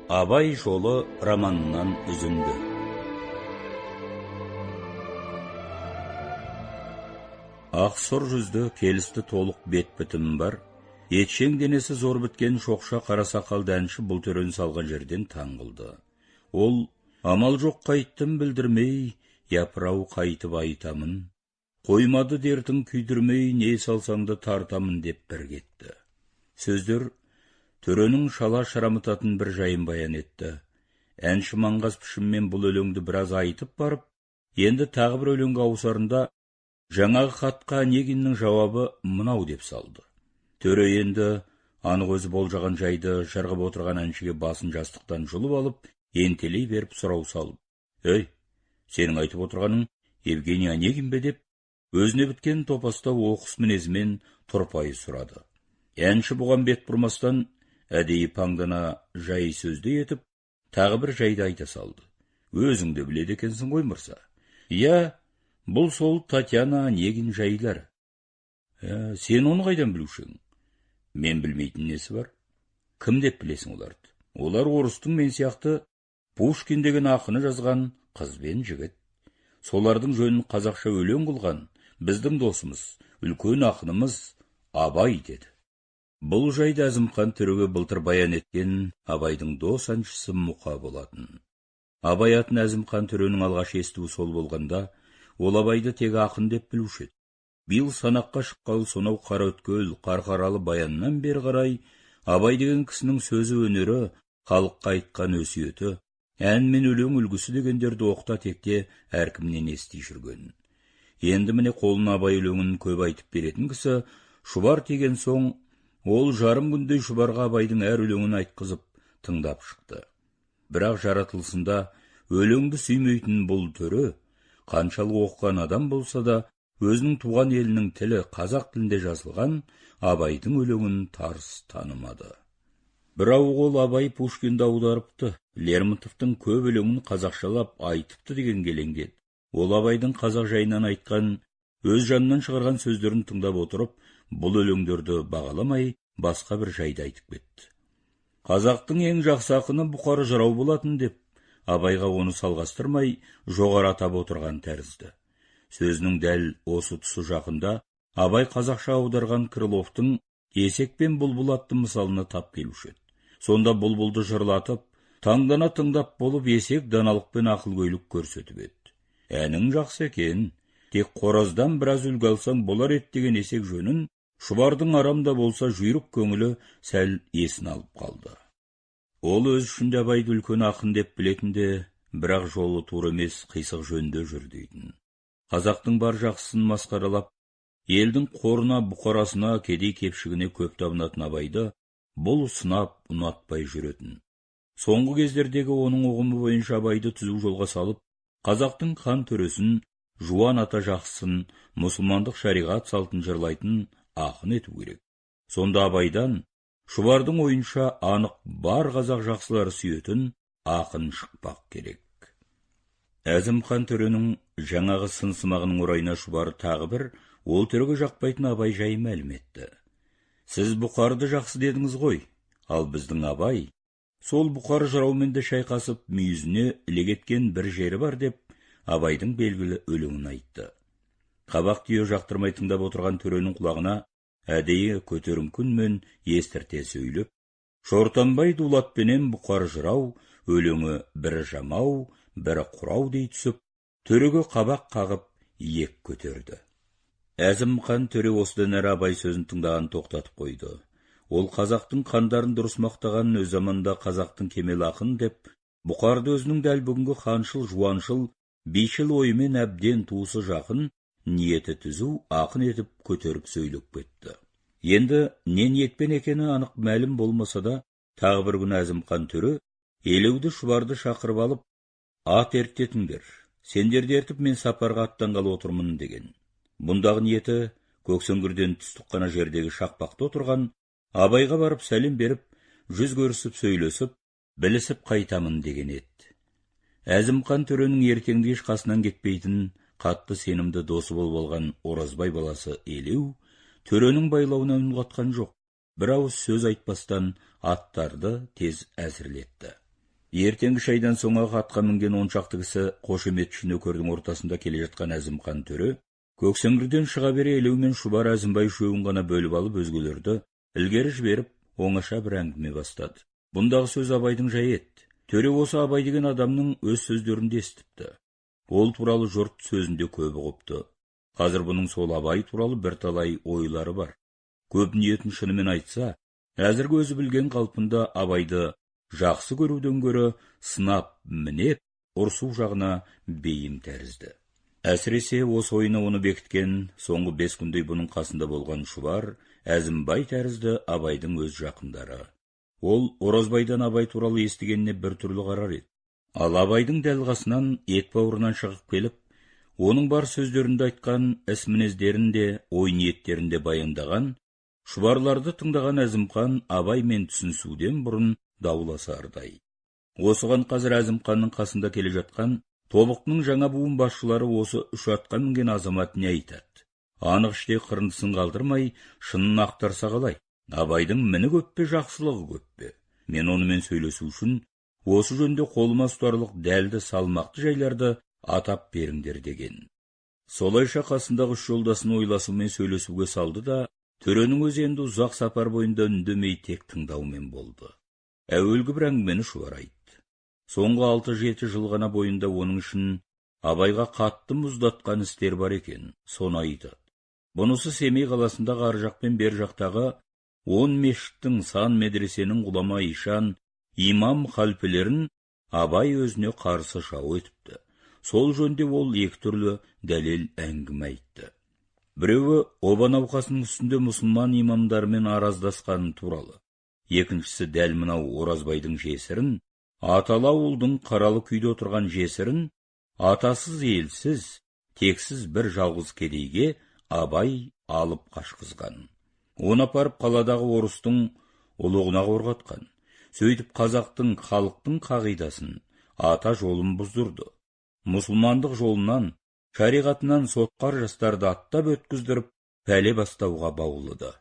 Абай жолы романынан үзінді. Ақсұр жүзді, келісті толық бет бітімі бар, етшең денесі зор біткен шоқша қара сақалды әнші бұл төрен салған жерден таң қылды. Ол, амал жоқ қайттым білдірмей, япырау қайтып айтамын. Қоймады дертің күйдірмей, не салсаңды тартамын деп бір кетті. Сөздер төренің шала шарамытатын бір жайын баян етті. Әнші маңғаз пішіммен бұл өлеңді біраз айтып барып, енді тағы бір өлеңге ауысарында жаңағы хатқа Онегиннің жауабы мынау деп салды. Төре енді анық өзі болжаған жайды жырғып отырған әншіге басын жастықтан жұлып алып, ентелей беріп сұрау салып: «Ей, сенің айтып отырғаның Евгений Онегин бе?» деп, өзіне біткен топаста оқыс мінезімен тұрпайы сұрады. Әнші бұған бет бұрмастан, әдейі паңдана жай сөзді етіп, тағы бір жайды айта салды. «Өзіңді біледі екенсің ғой, мырза. Иә, бұл сол Татьяна Онегин жайлар. Сен оны қайдан білушің?» «Мен білмейтін несі бар?» «Кім деп білесің оларды?» «Олар орыстың мен сияқты Пушкин деген ақыны жазған қыз бен жігіт. Солардың жөнін қазақша өлең қылған біздің досымыз, үлкен ақынымыз Абай» деді. Бұл жайды Әзімхан Төреге былтыр баян еткен Абайдың дос әншісі Мұқа болатын. Абай атын Әзімхан Төренің алғаш естуі сол болғанда, ол Абайды тек ақын деп білуші еді. Биыл санаққа шыққалы сонау қараөткел, қарқаралы баяннан бері қарай Абай деген кісінің сөзі өнері, халыққа айтқан өсиеті, ән мен өлең үлгісі дегендерді оқта-текте әркімнен ести жүрген. Енді міне қолына Абай өлеңін көп айтып беретін кісі Шұбар тиген соң, ол жарым күндей Шұбарға Абайдың әр өлеңін айтқызып тыңдап шықты. Бірақ жаратылысында өлеңді сүймейтін бұл Төре, қаншалық оқыған адам болса да, өзінің туған елінің тілі қазақ тілінде жазылған Абайдың өлеңін тарс танымады. Бірақ ол Абай Пушкинді аударыпты, Лермонтовтың көп өлеңін қазақшалап айтыпты деген келеңдеді. Ол Абайдың қазақ жайынан айтқан, өз жанынан шығарған сөздерін тыңдап отырып, бұл өлеңдерді бағаламай, басқа бір жайды айтып кетті. Қазақтың ең жақсы ақыны Бұқар жырау болатын деп, Абайға оны салғастырмай, жоғары атап отырған тәрізді. Сөзінің дәл осы тұсы жақында Абай қазақша аударған Крыловтың «Есек пен бұлбұл» атты мысалына тап келуші еді. Сонда бұлбұлды жырлатып, таңдана тыңдап болып, есек даналық пен ақылгөйлік көрсетіп еді. «Әнің жақсы екен, тек қораздан біраз үлгі алсаң болар еді» деген есек жөнін Шұбардың арамда болса жүйрік көңілі сәл есін алып қалды. Ол өз ішінде Абайды үлкен ақын деп білетінде, бірақ жолы тура емес, қисық жөнде жүр дейтін. Қазақтың бар жақсысын масқаралап, елдің қорына, бұқарасына, кедей кепшігіне көп табынатын Абайды бұл сынап, ұнатпай жүретін. Соңғы кездердегі оның ұғымы бойынша Абайды түзу жолға салып, қазақтың хан төресін, жуан ата жақсысын, мұсылмандық шариғат салтын жырлайтын ақын ету керек. Сонда Абайдан Шұбардың ойынша анық бар қазақ жақсылары сүйетін ақын шықпақ керек. Әзімхан Төренің жаңағы сынсымағының орайына Шұбар тағы бір ол Төреге жақпайтын Абай жайы мәлім етті. «Сіз Бұқарды жақсы дедіңіз ғой, ал біздің Абай сол Бұқар жыраумен де шайқасып, мүйізіне ілік еткен бір жері бар» деп Абайдың белгілі өлеңін айтты. Қабақ түйе жақтырмай тыңдап отырған Төренің құлағына әдейі көтеріңкүнмен естірте сөйлеп, «Шортанбай дулатпенен Бұқар жырау, өлеңі бірі жамау, бірі құрау» дей түсіп, Төреге қабақ қағып иек көтерді. Әзімхан Төре осыдан әрі Абай сөзін тыңдаған тоқтатып қойды. Ол қазақтың қандарын дұрыс мақтаған, өз заманда қазақтың кемел ақын деп, Бұқарды өзінің дәл бүгінгі ханшыл, жуаншыл, бейшіл ойымен әбден туысы жақын, ниеті түзу ақын етіп көтеріп сөйлеп кетті. Енді не ниетпен екені анық мәлім болмаса да, тағы бір күн Әзімхан Төре елеуді Шұбарды шақырып алып, «Ат ерттетіңдер, сендерді ертіп мен сапарға аттанғалы отырмын» деген. Бұндағы ниеті көксеңгірден түстік қана жердегі шақпақта отырған Абайға барып сәлем беріп, жүз көрісіп сөйлесіп, білісіп қайтамын деген еді. Әзімхан Төренің ертеңді еш қасынан кетпейтін, қатты сенімді досы болып алған Оразбай баласы Елеу Төренің байлауына үн қатқан жоқ. бір ауыз сөз айтпастан аттарды тез әзірлетті. Ертеңгі шайдан соң атқа мінген 10 шақты кісі қошеметші нөкердің ортасында келе жатқан Әзімқан төре көксеңгірден шыға бере Елеумен Шұбар Әзімбай үшеуін ғана бөліп алып өзгелерді ілгері жіберіп оңаша бір әңгіме бастады. Бұндағы сөз Абайдың жайы еді. Төре осы Абай деген адамның өз сөздерін естіпті. Ол туралы жұрт сөзінде көбі құпты. Қазір бұның сол Абай туралы бірталай ойлары бар. Көп ниетін шынымен айтса, әзіргі өзі білген қалпында Абайды жақсы көруден гөрі сынап, мінеп, ұрсу жағына бейім тәрізді. Әсіресе осы ойына оны бекіткен соңғы 5 күндей бұның қасында болған Шұбар, Әзімбай тәрізді Абайдың өз жақындары. Ол Оразбайдан Абай туралы естігеніне бір түрлі қарар еді. Ал Абайдың дәл қасынан ет бауырынан шығып келіп, оның бар сөздерінде айтқан іс мінездерін де, ой ниеттерін де баяндаған, Шұбарларды тыңдаған Әзімқан Абаймен түсінісуден бұрын дауласардай. Осыған қазір Әзімқанның қасында келе жатқан тобықтының жаңа буын басшылары осы 3 атқа мінген азамат не айтады? Анық іште қырындысын қалдырмай, шынын ақтарса қалай? Абайдың міні көп пе, жақсылығы көп пе? Мен онымен сөйлесу үшін осы жөнде қолыма ұстарлық дәлді салмақты жайларды атап беріңдер деген. Солайша қасындағы 3 жолдасын ойласумен сөйлесуге салды да, төренің өзі енді ұзақ сапар бойында үндемей тек тыңдаумен болды. Әуелгі бір әңгімені Шұбар айтты. Соңғы 6-7 жыл ғана бойында оның үшін Абайға қатты мұздатқан істер бар екен, соны айтады. Бұнысы Семей қаласындағы ар жақ пен бер жақтағы 10 мешіттің, сан медресенің ғұлама ишан, имам халфелерін Абай өзіне қарсы шау етіпті. Сол жөнде ол 2 түрлі дәлел әңгіме айтты. Біреуі оба науқасының үстінде мұсылман имамдармен араздасқаны туралы. Екіншісі дәл мынау Оразбайдың жесірін, аталы ауылдың қаралы күйде отырған жесірін, атасыз елсіз, тексіз бір жалғыз кедейге Абай алып қашқызған. Оны апарып қаладағы орыстың ұлығына қорғатқан. Сөйтіп қазақтың, халықтың қағидасын, ата жолын бұздырды. Мұсылмандық жолынан, шариғатынан сотқар жастарды аттап өткіздіріп, пәле бастауға баулыды.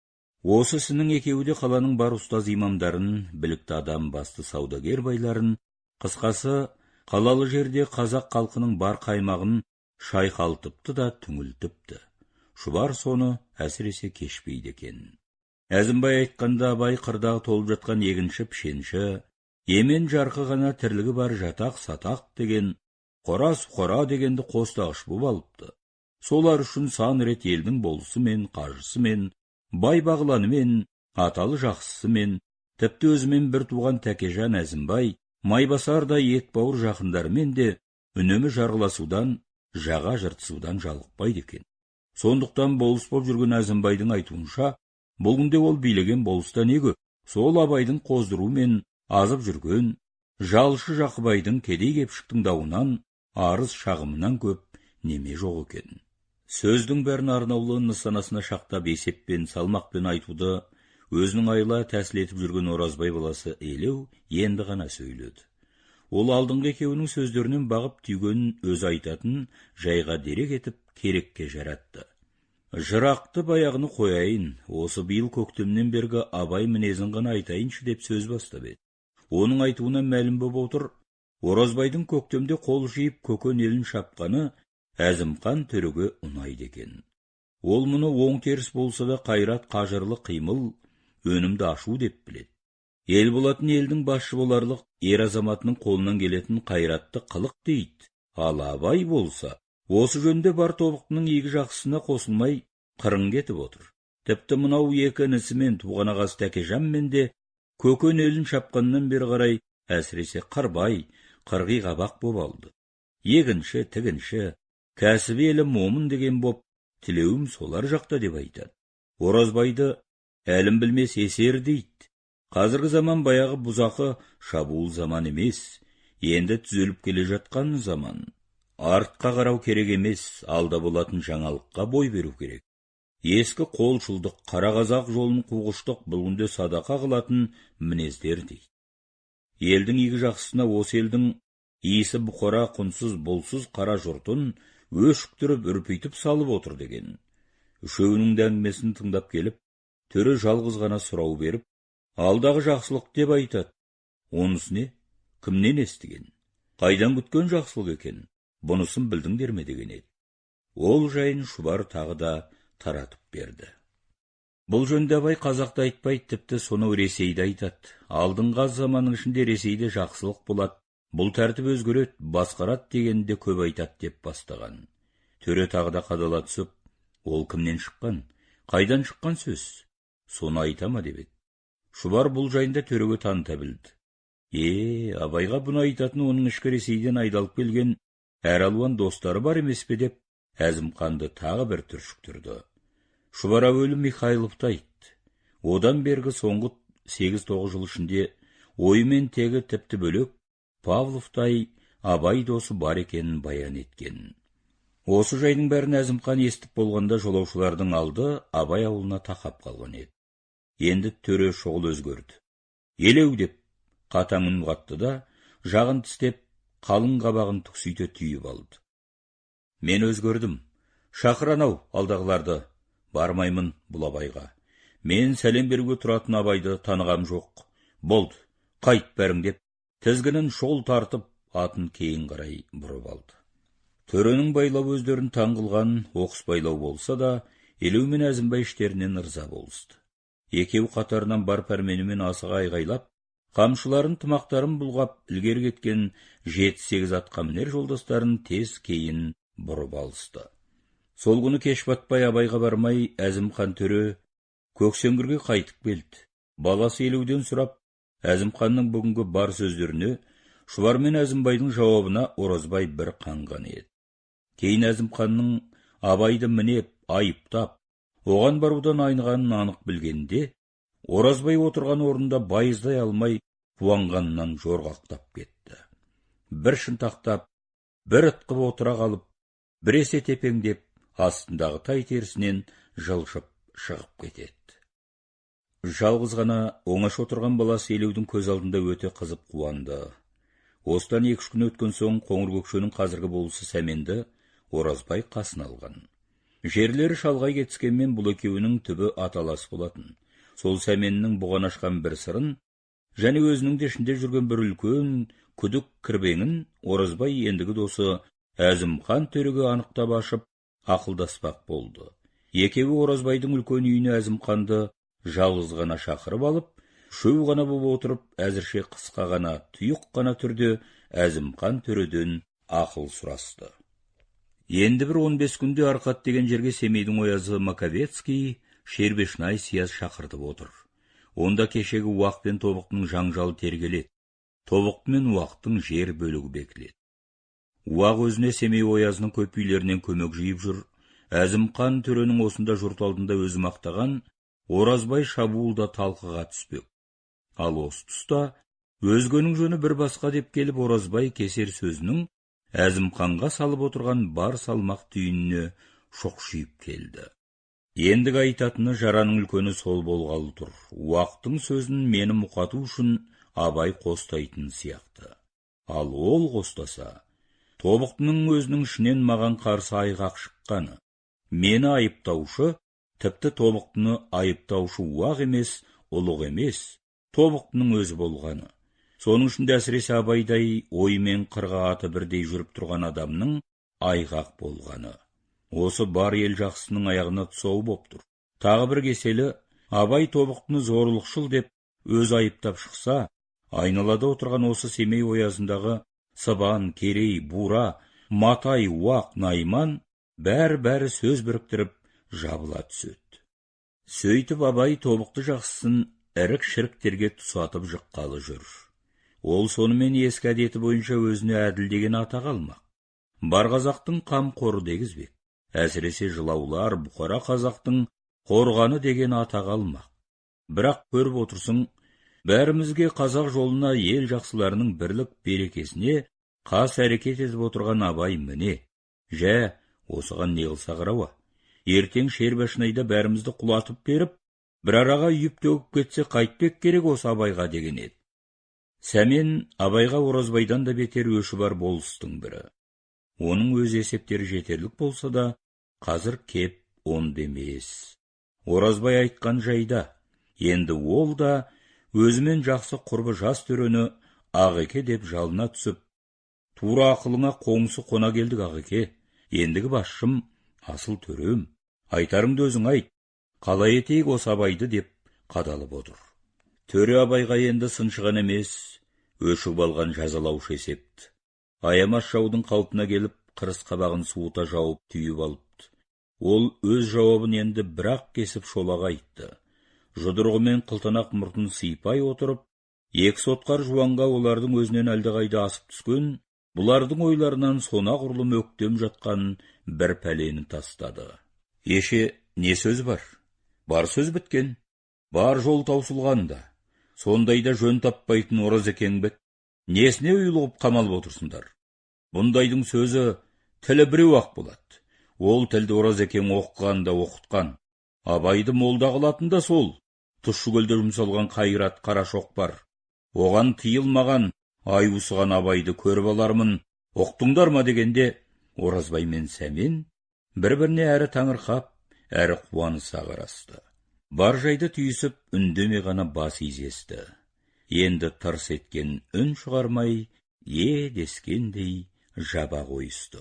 Осы ісінің екеуі де қаланың бар ұстаз имамдарын, білікті адам, басты саудагер байларын, қысқасы, қалалы жерде қазақ халқының бар қаймағын шайқалтыпты да түңілтіпті. Шұбар соны әсіресе кешпейді екен. Әзімбай айтқанда Абай қырдағы толып жатқан егінші пішенші, емен жарқы ғана тірлігі бар жатақ-сатақ деген, қора-сұқора дегенді қостағыш боп алыпты. Солар үшін сан рет елдің болысымен, қажысымен, бай бағланымен, аталы жақсысымен, тіпті өзімен бір туған Тәкежан Әзімбай, майбасарда ет бауыр жақындармен де үнемі жарғыласудан, жаға жыртысудан жалықпайды екен. Сондықтан болыс боп жүрген Әзімбайдың айтуынша, бұл күнде ол билеген болыста не көп? Сол Абайдың қоздырумен азып жүрген, жалшы Жақыбайдың кедей кепшіктің дауынан, арыз шағымынан көп неме жоқ екен. Сөздің бәрін арнаулы нысанасына шақтап есеппен, салмақпен айтуды өзінің айла тәсіл етіп жүрген Оразбай баласы Елеу енді ғана сөйледі. Ол алдыңғы екеуінің сөздерінен бағып түйгенін өз айтатын жайға дерек етіп керекке жаратты. Жырақты баяғыны қояйын, осы биыл көктемнен бергі Абай мінезін ғана айтайыншы деп сөз бастап еді. Оның айтуынан мәлім боп отыр, Оразбайдың көктемде қол жиып көкен елін шапқаны Әзімқан төреге ұнайды екен. Ол мұны оң теріс болса да қайрат, қажырлы қимыл, өнімді ашу деп біледі. Ел болатын елдің басшы боларлық ер азаматының қолынан келетін қайратты қылық дейді. Ал Абай болса, осы жөнде бар тобықтының игі жақсысына қосылмай қырын кетіп отыр. Тіпті мынау 2 інісімен туған ағасы Тәкежанмен де көкен елін шапқаннан бері қарай әсіресе қырбай, қырғи қабақ боп алды. Егінші, тігінші, кәсіби елі момын деген боп, тілеуім солар жақта деп айтады. Оразбайды әлім білмес есер дейді. Қазіргі заман баяғы бұзақы шабуыл заман емес, енді түзеліп келе жатқан заман. Артқа қарау керек емес, алда болатын жаңалыққа бой беру керек. Ескі қолшылдық, қара қазақ жолын қуғыштық бұл күнде садақа қылатын мінездер дейді. Елдің игі жақсысына осы елдің иісі бұқара, құнсыз, болсыз қара жұртын өшіктіріп, үрпейтіп салып отыр деген. Үшеуінің әңгімесін тыңдап келіп, төре жалғыз ғана сұрау беріп, алдағы жақсылық деп айтады. Онысы не? кімнен естіген? Қайдан күткен жақсылық екен? Бұнысын білдіңдер ме деген еді. Ол жайын Шұбар тағы да таратып берді. Бұл жөнде абай қазақты айтпайды, тіпті соны Ресейді айтады. Алдыңғы заманның ішінде Ресейде жақсылық болады, бұл тәртіп өзгереді, басқарады дегенде көп айтады деп бастаған. Төре тағы да қадала түсіп, ол кімнен шыққан? Қайдан шыққан сөз? Соны айтама деп еді. Шұбар бұл жайында төреге таныта білді. Абайға бұны айтатын оның ішкі Ресейден айдалып келген әр алуан достары бар емес пе деп, Әзімханды тағы бір түршіктірді. Шұбар әуелі Михайловты айтты. Одан бергі соңғы 8-9 жыл ішінде ойымен тегі тіпті бөлек Павловтай Абай досы бар екенін баян еткен. Осы жайдың бәрін Әзімхан естіп болғанда жолаушылардың алды Абай ауылына тақап қалған еді. Енді төре шұғыл өзгерді. Елеу деп қатаң үн қатты да, жағын тістеп, қалың қабағын түксүйте түйіп алды. Мен өзгердім. Шақыран-ау алдағыларды. Бармаймын бұл Абайға. Мен сәлем беруге тұратын Абайды танығам жоқ. Болды, қайт бәрің деп, тізгінін шол тартып, атын кейін қарай бұрып алды. Төренің байлау өздерін таңғылған оқыс байлау болса да, Елеу мен Әзімбай іштерінен ырза болысты. Екеу қатарынан бар пәрменімен асыға айғайлап, қамшыларын тымақтарын бұлғап, ілгері кеткен 7-8 атқа мінер жолдастарын тез кейін бұрып алысты. Сол күні кеш батпай Абайға бармай, Әзімхан төре Көксеңгірге қайтып келді. Баласы Елеуден сұрап, Әзімханның бүгінгі бар сөздеріне, Шұбар мен Әзімбайдың жауабына Оразбай бір қанған еді. Кейін Әзімханның Абайды мінеп, айыптап, оған барудан айнығанын анық білгенде, Оразбай отырған орында байыздай алмай, қуанғаннан жорғақтап кетті. Бір шынтақтап, бір ытқып отыра қалып, біресе тепеңдеп, астындағы тай терісінен жылжып шығып кетеді. Жалғыз ғана оңаш отырған баласы Елеудің көз алдында өте қызып қуанды. Осыдан 2 күн өткен соң Қоңыркөкшенің қазіргі болысы Сәменді Оразбай қасына алған. Жерлері шалғай кетіскенмен бұл екеуінің түбі аталас болатын. Сол Сәменнің бұған ашқан бір сырын, және өзінің де ішінде жүрген бір үлкен күдік кірбеңін Оразбай ендігі досы Әзімхан төреге анықтап ашып, ақылдаспақ болды. Екеуі Оразбайдың үлкен үйіне Әзімханды жалғыз ғана шақырып алып, шөу ғана боп отырып, әзірше қысқа ғана, тұйық ғана түрде Әзімхан төреден ақыл сұрасты. Енді бір 15 күнде Арқат деген жерге Семейдің оязы Маковецкий Шербешнай сияз шақыртып отыр. Онда кешегі уақ пен тобықтың жаңжалы тергеледі. Тобық мен уақтың жер бөлігі бекіледі. Уақ өзіне Семей оязының көп үйлерінен көмек жиып жүр. Әзімхан төренің осында жұрт алдында өзі мақтаған Оразбай шабуылда талқыға түспек. Ал осы тұста өзгенің жөні бір басқа деп келіп Оразбай кесер сөзінің Әзімханға салып отырған бар салмақ түйініне шоқшиып келді. Ендігі айтатыны жараның үлкені сол болғалы тұр. Уақтың сөзін мені мұқату үшін Абай қостайтын сияқты. Ал ол қостаса, тобықтының өзінің ішінен маған қарсы айғақ шыққаны. Мені айыптаушы, тіпті тобықтыны айыптаушы уақ емес, ұлық емес, тобықтының өзі болғаны. Соның ішінде әсіресе Абайдай оймен қырға аты бірдей жүріп тұрған адамның айғақ болғаны. Осы бар ел жақсының аяғына тұсау боп тұр. Тағы бір кеселі, Абай тобықтыны зорлықшыл деп өз айыптап шықса, айналада отырған осы Семей оязындағы Сыбан, Керей, Бура, Матай, Уақ, Найман бәрі сөз біріктіріп жабыла түседі. Сөйтіп Абай тобықты жақсысын ірік-шіріктерге тұсатып жыққалы жүр. Ол сонымен ескі әдеті бойынша өзіне әділ деген атақ алмақ. Бар қазақтың қамқоры дегізбек. Әсіресе жылаулар Бұқара қазақтың қорғаны деген атақ алмақ. Бірақ көріп отырсың, бәрімізге қазақ жолына ел жақсыларының бірлік берекесіне қас әрекет етіп отырған Абай міне. Осыған не қылса қарауа. Ертең Шербешнайда бәрімізді құлатып беріп, бір араға үйіп төгіп кетсе қайтпек керек осы Абайға деген еді. Сәмен Абайға Оразбайдан да бетер өші бар болыстың бірі. Оның өз есептері жетерлік болса да, қазір кеп он демес. Оразбай айтқан жайда, енді ол да өзімен жақсы құрбы жас төрені Ағеке деп жалына түсіп, тура ақылыңа қоңсы қона келдік Ағеке, ендігі басшым, асыл төрем, айтарыңды өзің айт, қалай етейік осы Абайды деп қадалып отыр. Төре Абайға енді сыншыған емес, өшігіп алған жазалаушы есепті. Аямас жаудың қалпына келіп, қырыс қабағын суыта жауып түйіп алыпты. Ол өз жауабын енді бірақ кесіп шолаға айтты. Жұдырғымен қылтанақ мұртын сыйпай отырып, екі сотқар жуанға олардың өзінен әлдеқайда асып түскен, бұлардың ойларынан сона құрлым өктем жатқан бір пәлені тастады. Еше, не сөз бар? Бар сөз біткен, бар жол таусылғанда, сондайда жөн таппайтын Оразекең бет, несіне ұйлығып қамалып отырсыңдар? Бұндайдың сөзі тілі біреу-ақ болады. Ол тілді Оразекең оқығанда оқытқан. Абайды молда қылатын да сол. Тұщы көлде жұмсалған қайрат қара шоқпар. Оған тыйылмаған, айусыған Абайды көріп алармын, оқтыңдар ма дегенде, Оразбай мен Сәмен бір-біріне әрі таңырқап, әрі қуаныса қарасты. Бар жайды түйісіп, үндеме ғана бас изесті. Енді тырс еткен үн шығармай, дескендей жаба қойысты.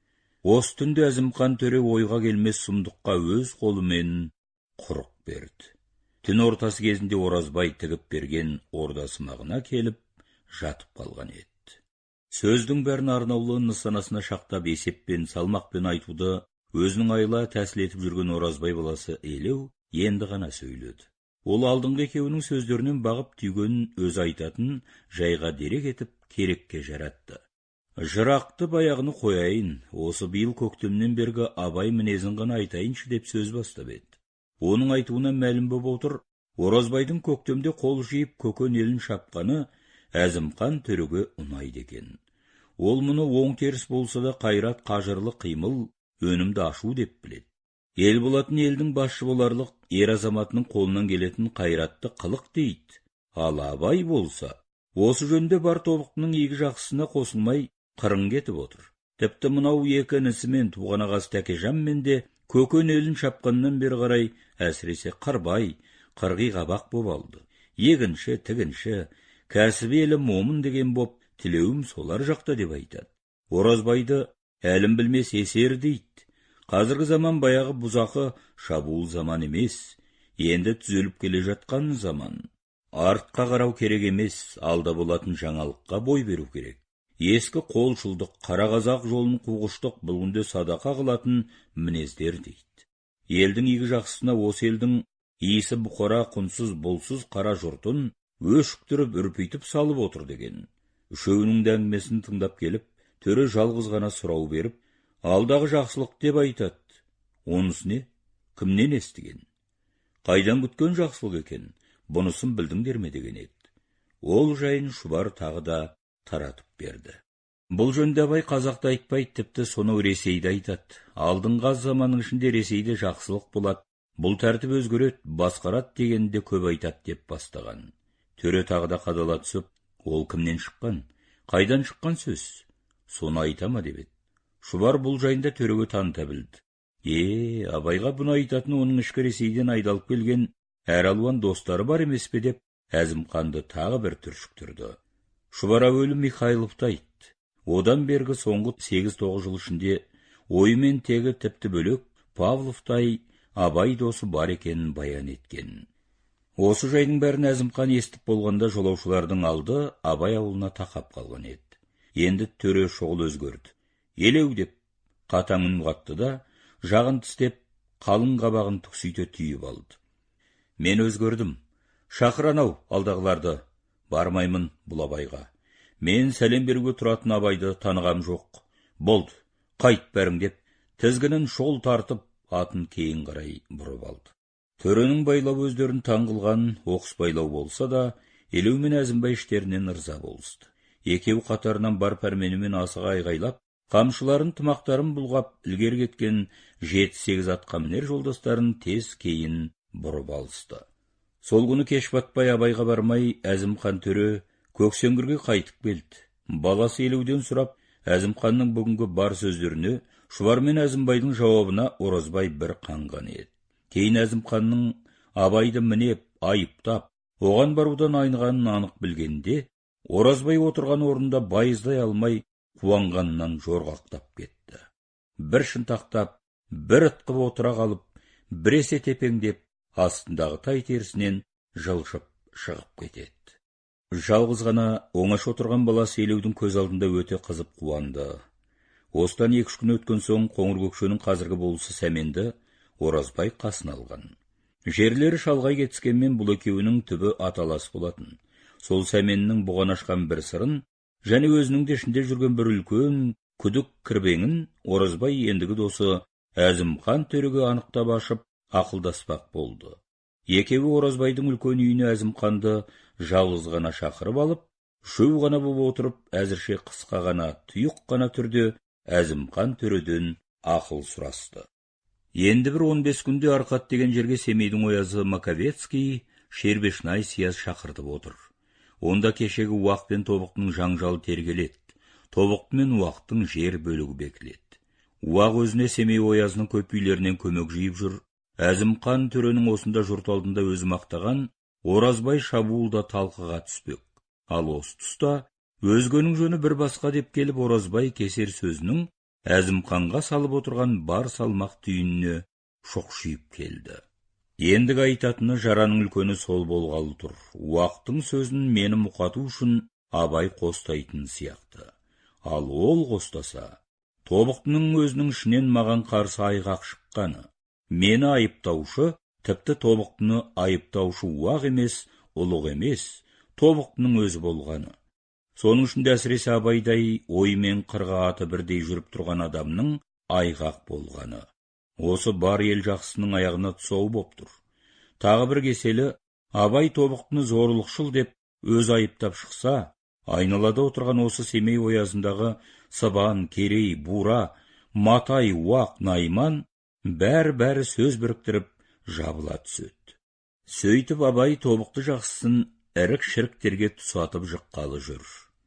Осы түнде Әзімқан төре ойға келмес сұмдыққа өз қолымен құрық берді. Түн ортасы кезінде Оразбай тігіп берген ордасымағына келіп, жатып қалған еді. Сөздің бәрін арнаулы нысанасына шақтап есеппен, салмақпен айтуды өзінің айла тәсіл етіп жүрген Оразбай баласы Елеу енді ғана сөйледі. Ол алдыңғы екеуінің сөздерінен бағып түйгенін өз айтатын, жайға дерек етіп керекке жаратты. Жырақты баяғыны қояйын, осы биыл көктемнен бергі Абай мінезін ғана айтайыншы деп сөз бастап еді. Оның айтуына мәлім боп отыр, Оразбайдың көктемде қол жиып көкен елін шапқаны Әзімқан төреге ұнайды екен. Ол мұны оң теріс болса да қайрат қажырлы қимыл, өнімді ашу деп біледі. Ел болатын елдің басшы боларлық, ер азаматының қолынан келетін қайратты қылық дейді. Ал Абай болса, осы жөнде бар тобықтының игі жақсысына қосылмай қырын кетіп отыр. Тіпті мынау екі інісімен туған ағасы Тәкежанмен де көкен елін шапқаннан бері қарай әсіресе қырбай, қырғи қабақ боп алды. Егінші, тігінші, кәсіби елі момын деген боп, тілеуім солар жақта деп айтады. Оразбайды әлім білмес есер дейді. Қазіргі заман баяғы бұзақы шабуыл заман емес, енді түзеліп келе жатқан заман. Артқа қарау керек емес, алда болатын жаңалыққа бой беру керек. Ескі қолшылдық, қара қазақ жолын қуғыштық бүгінде садақа қылатын мінездер дейді. Елдің игі жақсысына осы елдің иісі бұқара, құнсыз, болсыз қара жұртын өшіктіріп, үрпейтіп салып отыр деген. Үшеуінің әңгімесін тыңдап келіп, төре жалғыз ғана сұрау беріп, алдағы жақсылық деп айтады. Онысы не? Кімнен естіген? Қайдан күткен жақсылық екен? Бұнысын білдіңдер ме деген еді. Ол жайын Шұбар тағы да таратып берді. Бұл жөнде Абай қазақты айтпайды, тіпті сонау Ресейді айтады. Алдыңғы заманның ішінде Ресейде жақсылық болады, бұл тәртіп өзгереді, басқарады дегенде көп айтады деп бастаған. Төре тағы да қадала түсіп, ол кімнен шыққан? Қайдан шыққан сөз? Соны айтама деп еді. Шұбар бұл жайында төреге таныта білді. Абайға бұны айтатын оның ішкі Ресейден айдалып келген әр алуан достары бар емес пе деп Әзімқанды тағы бір түршіктірді. Шұбар әуелі Михайловты айтты. Одан бергі соңғы 8-9 жыл ішінде оймен тегі тіпті бөлек Павловтай Абай досы бар екенін баян еткен. Осы жайдың бәрін Әзімқан естіп болғанда жолаушылардың алды Абай ауылына тақап қалған еді. Енді төре шұғыл өзгерді. Елеу деп қатаң үн қатты да, жағын тістеп, қалың қабағын түксүйте түйіп алды. Мен өзгердім. Шақыранау алдағыларды. Бармаймын бұл Абайға. Мен сәлем беруге тұратын Абайды танығам жоқ. Болды, қайт бәрің деп, тізгінін шұғыл тартып, атын кейін қарай бұрып алды. Төренің байлау өздерін таңғылған оқыс байлау болса да, Елеу мен Әзімбай іштерінен ырза болысты. Екеу қатарынан бар пәрменімен асыға айғайлап, қамшыларын тымақтарын бұлғап, ілгер кеткен 7-8 атқа мінер жолдастарын тез кейін бұрып алысты. Сол күні кеш батпай Абайға бармай, Әзімқан төре Көксеңгірге қайтып келді. Баласы Елеуден сұрап, Әзімқанның бүгінгі бар сөздеріне, Шұбар мен Әзімбайдың жауабына Оразбай бір қанған еді. Кейін Әзімқанның Абайды мінеп, айыптап, оған барудан айнығанын анық білгенде, Оразбай отырған орында байыздай алмай, қуанғаннан жорғақтап кетті. Бір шынтақтап, бір ытқып отыра қалып, біресе тепеңдеп, астындағы тай терісінен жылжып шығып кетеді. Жалғыз ғана оңаш отырған баласы Елеудің көз алдында өте қызып қуанды. Осыдан 2-3 күн өткен соң Қоңыркөкшенің қазіргі болысы Сәменді Оразбай қасына алған. Жерлері шалғай кетіскенмен бұл екеуінің түбі аталас болатын. Сол Сәменнің бұған ашқан бір сырын, және өзінің де ішінде жүрген бір үлкен күдік кірбеңін Оразбай ендігі досы Әзімхан төреге анықтап ашып, ақылдаспақ болды. Екеуі Оразбайдың үлкен үйіне Әзімханды жалғыз ғана шақырып алып, шөу ғана боп отырып, әзірше қысқа ғана, тұйық ғана түрде Әзімхан төреден ақыл сұрасты. Енді бір 15 күнде Арқат деген жерге Семейдің оязы Маковецкий Шербешнай сияз шақыртып отыр. Онда кешегі уақ пен тобықтың жаңжалы тергеледі. Тобықты мен уақтың жер бөлігі бекіледі. Уақ өзіне Семей оязының көп үйлерінен көмек жиып жүр. Әзімхан төренің осында жұрт алдында өзі мақтаған Оразбай шабуылда талқыға түспек. Ал осы тұста өзгенің жөні бір басқа деп келіп, Оразбай кесер сөзінің Әзімханға салып отырған бар салмақ түйініне шоқшиып келді. Ендігі айтатыны жараның үлкені сол болғалы тұр. Уақтың сөзін мені мұқату үшін Абай қостайтын сияқты. Ал ол қостаса, тобықтының өзінің ішінен маған қарсы айғақ шыққаны. Мені айыптаушы, тіпті тобықтыны айыптаушы уақ емес, ұлық емес, тобықтының өзі болғаны. Соның ішінде әсіресе Абайдай оймен қырға аты бірдей жүріп тұрған адамның айғақ болғаны. Осы бар ел жақсының аяғына тұсау боп тұр. Тағы бір кеселі, Абай тобықтыны зорлықшыл деп өз айыптап шықса, айналада отырған осы Семей оязындағы Сыбан, Керей, Бура, Матай, Уақ, Найман бәрі сөз біріктіріп жабыла түседі. Сөйтіп Абай тобықты жақсысын ірік-шіріктерге тұсатып жыққалы жүр.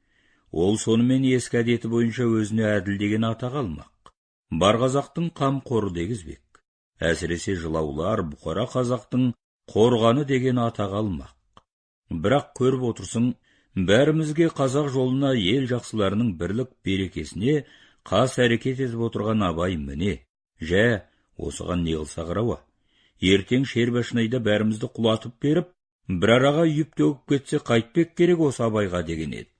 Ол сонымен ескі әдеті бойынша өзіне әділ деген атақ алмақ. Бар қазақтың қамқоры дегізбек. Әсіресе жылаулар Бұқара қазақтың қорғаны деген атақ алмақ. Бірақ көріп отырсың, бәрімізге қазақ жолына ел жақсыларының бірлік берекесіне қас әрекет етіп отырған Абай міне. Жә, осыған не қылса қырауа. Ертең Шербешнайда бәрімізді құлатып беріп, бір араға үйіп төгіп кетсе қайтпек керек осы Абайға деген еді.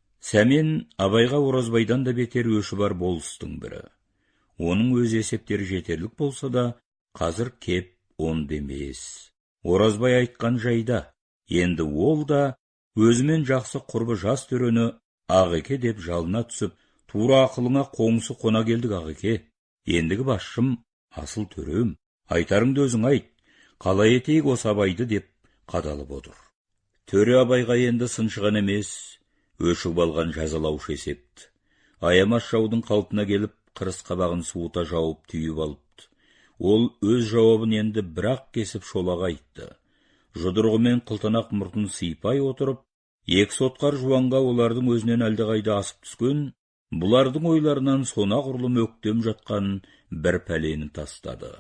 Сәмен Абайға Оразбайдан да бетер өші бар болыстың бірі. Оның өз есептері жетерлік болса да, қазір кеп он демес. Оразбай айтқан жайда, енді ол да өзімен жақсы құрбы жас төрені Ағеке деп жалына түсіп, тура ақылыңа қоңсы қона келдік Ағеке. Ендігі басшым, асыл төрем, айтарыңды өзің айт, қалай етейік осы Абайды деп қадалып отыр. Төре Абайға енді сыншыған емес, өшігіп алған жазалаушы есепті. Аямас жаудың қалпына келіп, қырыс қабағын суыта жауып түйіп алыпты. Ол өз жауабын енді бірақ кесіп шолақ айтты. Жұдырғымен қылтанақ мұртын сыйпай отырып, екі сотқар жуанға олардың өзінен әлдеқайда асып түскен, бұлардың ойларынан сонағұрлым өктем жатқан бір пәлені тастады.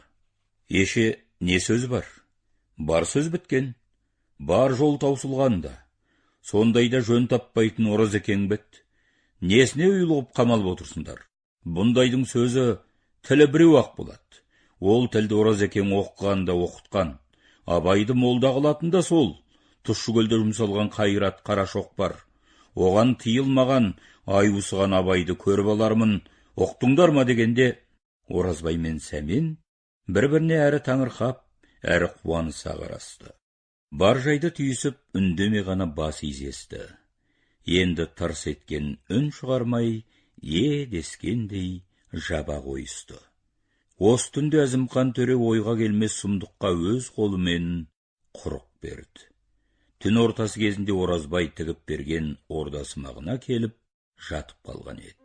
Еше, не сөз бар? Бар сөз біткен. Бар жол таусылғанда. Сондайда жөн таппайтын Оразекең бет. Несіне ұйылғып қамалып отырсыңдар? Бұндайдың сөзі тілі біреу ақ болады. Ол тілді Оразекең оқығанда оқытқан. Абайды молда қылатын да сол. Тұщыкөлде жұмсалған қайрат қара шоқпар. Оған тыйылмаған, айусыған Абайды көріп алармын, оқтыңдар ма дегенде, Оразбай мен Сәмен бір-біріне әрі таңырқап, әрі қуаныса қарасты. Бар жайды түйісіп, үндеме ғана бас изесті. Енді тырс еткен үн шығармай, дескендей жаба қойысты. Осы түнде Әзімхан төре ойға келмес сұмдыққа өз қолымен құрық берді. Түн ортасы кезінде Оразбай тігіп берген ордасымағына келіп, жатып қалған еді.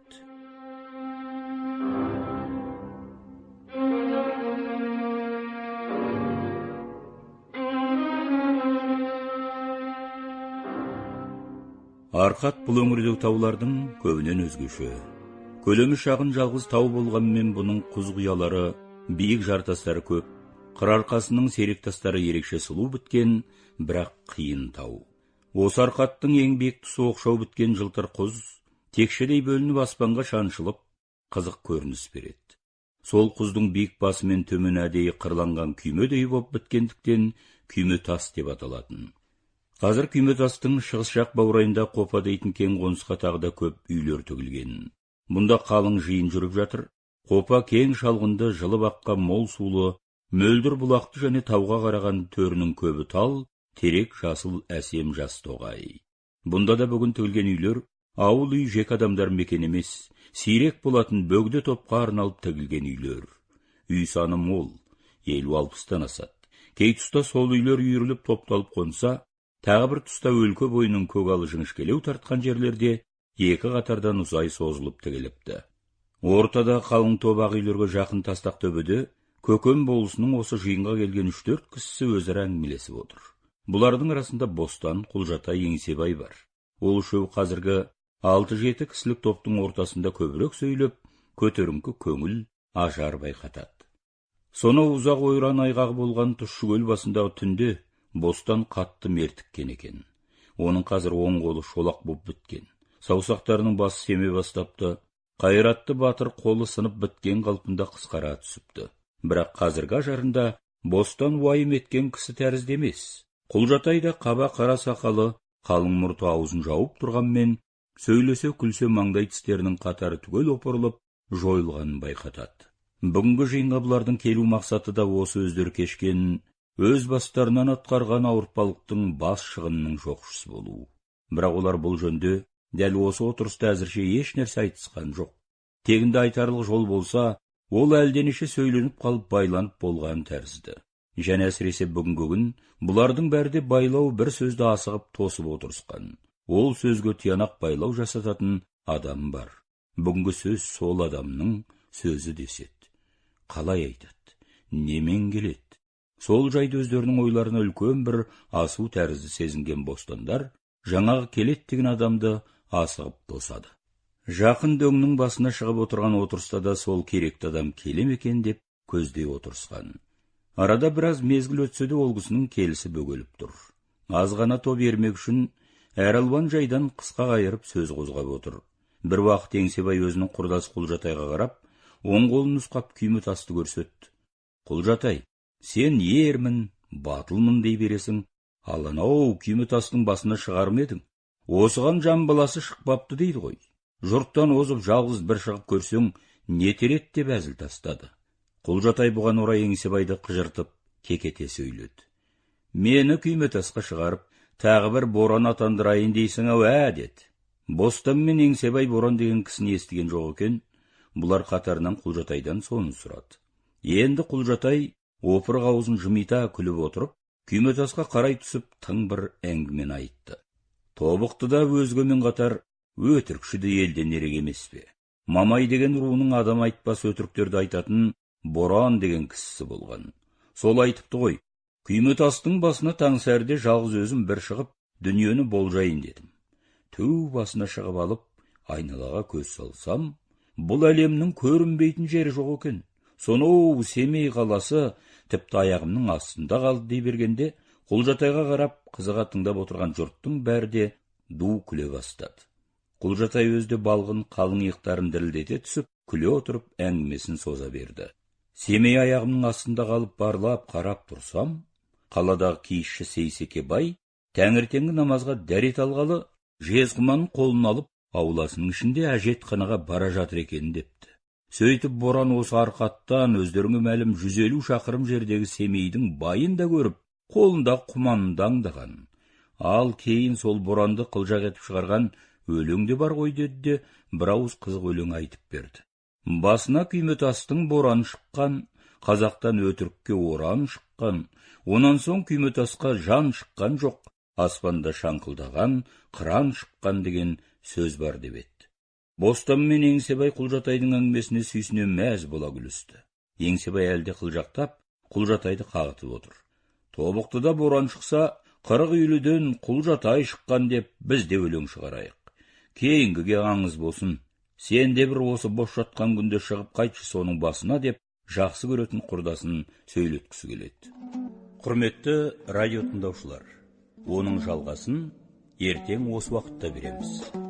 Арқат бұл өңірдегі таулардың көбінен өзгеше. Көлемі шағын жалғыз тау болғанмен бұның құз құялары, биік жартастары көп, қыр арқасының серік тастары ерекше сұлу біткен, бірақ қиын тау. Осы арқаттың ең биік тұсы оқшау біткен жылтыр құз, текшедей бөлініп аспанға шаншылып, қызық көрініс береді. Сол құздың биік басы мен төмен әдейі қырланған күймедей боп біткендіктен күйме тас деп аталатын. Қазір күйме тастың шығыс жақ баурайында Қопа дейтін кең қонысқа тағы да көп үйлер төгілген. Бұнда қалың жиын жүріп жатыр. Қопа кең шалғынды, жылып аққан мол сулы, мөлдір бұлақты және тауға қараған төрінің көбі тал, терек жасыл әсем жас тоғай. Бұнда да бүгін тігілген үйлер ауыл үй жек адамдар мекен емес, сирек болатын бөгде топқа арналып тігілген үйлер. Үй саны мол, 50-60-тан асады. Кей тұста сол үйлер үйіріліп топталып қонса, тағы бір тұста өлке бойының көгалы жіңішкелеу тартқан жерлерде екі қатардан ұзай созылып тігіліпті. Ортада қалың тобақ үйлерге жақын тастақ төбеде Көкем болысының осы жиынға келген 3-4 кісісі өзара әңгімелесіп отыр. Бұлардың арасында Бостан, Құлжатай, Еңсебай бар. Ол үшеу қазіргі 6-7 кісілік топтың ортасында көбірек сөйлеп, көтеріңкі көңіл, ажар байқатады. Сонау ұзақ ойран айғағы болған Тұщыкөл басындағы түнде Бостан қатты мертіккен екен. Оның қазір оң қолы шолақ боп біткен. Саусақтарының басы семе бастапты. Қайратты батыр қолы сынып біткен қалпында қысқара түсіпті. Бірақ қазіргі ажарында Бостан уайым еткен кісі тәрізді емес. Құлжатай да қаба қара сақалы, қалың мұрты аузын жауып тұрғанмен, сөйлесе күлсе маңдай тістерінің қатары түгел опырылып, жойылғанын байқатады. Бүгінгі жиынға бұлардың келу мақсаты да осы өздері кешкен, өз бастарынан атқарған ауыртпалықтың бас шығынының жоқшысы болу. Бірақ олар бұл жөнде дәл осы отырыста әзірше еш нәрсе айтысқан жоқ. Тегінде айтарлық жол болса, ол әлденеше сөйленіп қалып байланып болған тәрізді. Және әсіресе бүгінгі күн бұлардың бәрде байлау бір сөзді асығып тосып отырысқан. Ол сөзге тиянақ байлау жасататын адам бар. Бүгінгі сөз сол адамның сөзі деседі. Қалай айтады? Немен келеді? Сол жайды өздерінің ойларына үлкен бір асу тәрізді сезінген Бостандар жаңағы келет деген адамды асығып тосады. Жақын дөңнің басына шығып отырған отырыста да сол керекті адам келем екен деп көздей отырысқан. Арада біраз мезгіл өтсе де ол кісінің келісі бөгеліп тұр. Аз ғана топ ермек үшін әр алуан жайдан қысқа қайырып сөз қозғап отыр. Бір уақыт Еңсебай өзінің құрдас Құлжатайға қарап, оң қолын нұсқап күйме тасты көрсетті. Құлжатай, сен ермін, батылмын дей бересің, ал анау күйме тастың басына шығар ма едің? Осыған жан баласы шықпапты дейді ғой. Жұрттан озып жалғыз бір шығып көрсең, не терет деп әзіл тастады. Құлжатай бұған орай Еңсебайды қыжыртып, кекете сөйледі. Мені күйме тасқа шығарып, тағы бір боран атандырайын дейсің ау, деді. Бостан мен Еңсебай боран деген кісіні естіген жоқ екен. Бұлар қатарынан Құлжатайдан соны сұрады. Енді Құлжатай опырық аузын жымита күліп отырып, күйме тасқа қарай түсіп тың бір әңгімен айтты. Тобықты да өзгемен қатар өтірікшіді елден ерек емес пе? Мамай деген руының адам айтпас өтіріктерді айтатын Боран деген кісісі болған. Сол айтыпты ғой, күйме тастың басына таңсәрде жалғыз өзім бір шығып, дүниені болжайын дедім. Төу басына шығып алып, айналаға көз салсам, бұл әлемнің көрінбейтін жері жоқ екен. Сонау Семей қаласы тіпті аяғымның астында қалды дей бергенде, Құлжатайға қарап қызыға тыңдап отырған жұрттың бәрі де ду күле бастады. Құлжатай өзде балғын қалың иықтарын дірілдете түсіп, күле отырып әңгімесін соза берді. Семей аяғымның астында қалып барлап қарап тұрсам, қаладағы киізші Сейсеке бай таңертеңгі намазға дәрет алғалы, жезқұманын қолын алып, ауласының ішінде әжетханаға бара жатыр екен депті. Сөйтіп Боран осы арқаттан өздеріңе мәлім 150 шақырым жердегі Семейдің байын да көріп, қолында құманды аңдаған. Ал кейін сол Боранды қылжақ етіп шығарған өлең де бар ғой деді де, бір ауыз қызық өлең айтып берді. Басына күйме тастың боран шыққан, қазақтан өтірікке оран шыққан, онан соң күйме тасқа жан шыққан жоқ, аспанда шаңқылдаған, қыран шыққан деген сөз бар деп еді. Бостан мен Еңсебай Құлжатайдың әңгімесіне сүйсіне мәз бола күлісті. Еңсебай әлде қылжақтап, Құлжатайды қағытып отыр. Тобықтыда боран шықса, 40 үйліден Құлжатай шыққан деп біз де өлең шығарайық. Кейінгіге аңыз болсын. Сен де бір осы бош жатқан күнде шығып қайтшы соның басына деп жақсы көретін құрдасын сөйлеткісі келеді. Құрметті радио тыңдаушылар, оның жалғасын ертең осы уақытта береміз.